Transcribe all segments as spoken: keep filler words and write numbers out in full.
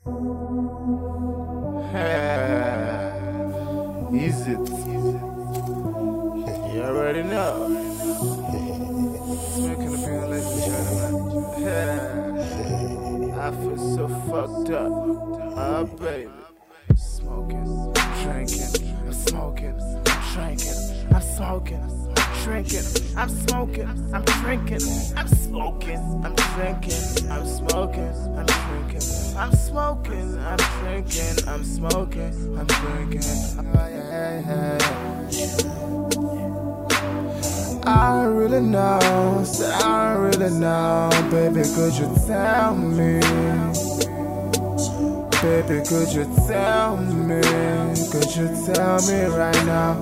Easy. You already know. Smoking the beer, ladies and gentlemen. I feel so fucked up. Oh, baby. Smoking, drinking, I'm smoking, I'm drinking, I'm smoking, I'm drinking, I'm smoking, I'm drinking, I'm smoking, I'm drinking, I'm smoking, I'm drinking, I'm smoking, I'm drinking, I'm smoking, I'm drinking. Oh, yeah, yeah, yeah. I really know, said I really know, baby, could you tell me? Baby, could you tell me? Could you tell me right now?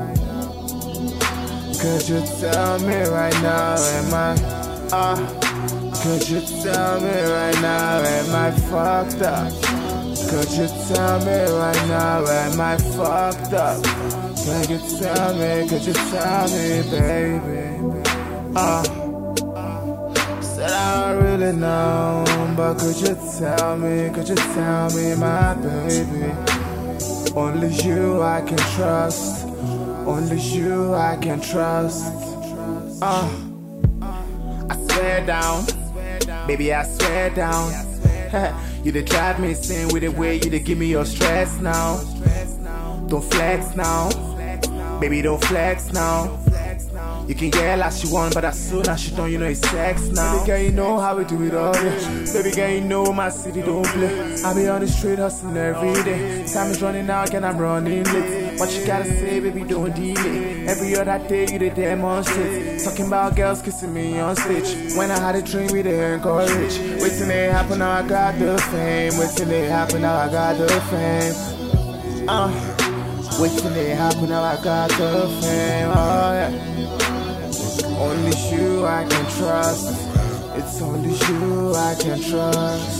Could you tell me right now? Am I, uh, could you tell me right now? Am I fucked up? Could you tell me right now? Am I fucked up? Could you tell me? Could you tell me, baby? Uh, said I don't really know, but could you tell me? Could you tell me, my baby? Only you I can trust. Only you I can trust. Uh, I swear down, baby, I swear down. You done drive me insane with the way you done give me your stress now. Don't flex now, baby, don't flex now. You can yell as you want, but as soon as you don't, you know it's sex now. Baby girl, you know how we do it all day. Baby girl, you know my city don't play. I be on the street hustling every day. Time is running out and I'm running late. What you gotta say, baby, don't delay. Every other day you the demonstrate. Talking about girls kissing me on stage. When I had a dream, we they encourage. Wait till it happen, now I got the fame. Wait till it happen, now I got the fame. Uh, wait till it happen, now I got the fame. Oh yeah. Only you I can trust. It's only you I can trust.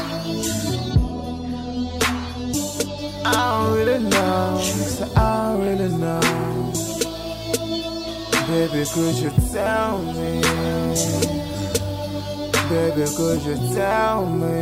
I don't really know, so I don't really know. Baby, could you tell me? Baby, could you tell me?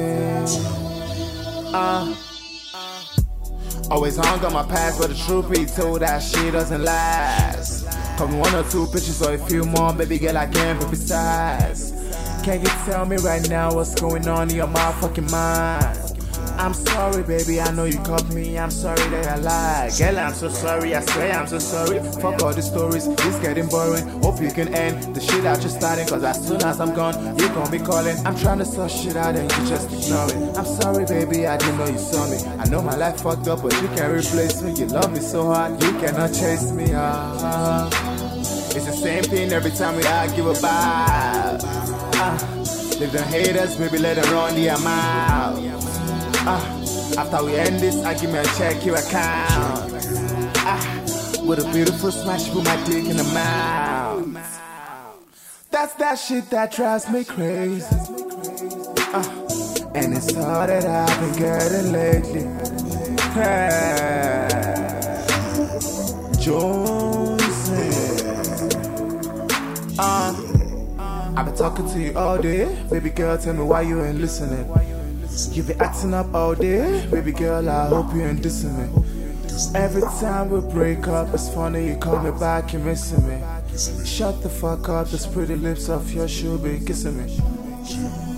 Uh, always hung on my past, but the truth be told, that shit doesn't last. Call me one or two pictures or a few more, baby girl, I can't, but besides, can you tell me right now what's going on in your motherfucking mind? I'm sorry, baby, I know you caught me, I'm sorry that I lied. Girl, I'm so sorry, I swear I'm so sorry. Fuck all the stories, it's getting boring. Hope you can end the shit I just started, cause as soon as I'm gone, you gon' be calling. I'm trying to sort shit out and you just ignore it. I'm sorry, baby, I didn't know you saw me. I know my life fucked up, but you can't replace me. You love me so hard, you cannot chase me. uh, It's the same thing every time we argue about. uh, Leave them haters, baby, let them run their mouth. Uh, after we end this, I give me a check your account. Uh, with a beautiful smash, put my dick in the mouth. That's that shit that drives me crazy. Uh, and it's all that I've been getting lately. Hey, Jones. Uh, I've been talking to you all day. Baby girl, tell me why you ain't listening. You be acting up all day, baby girl, I hope you ain't dissing me. Every time we break up, it's funny, you call me back, you're missing me. Shut the fuck up, those pretty lips off your shoe be kissing me.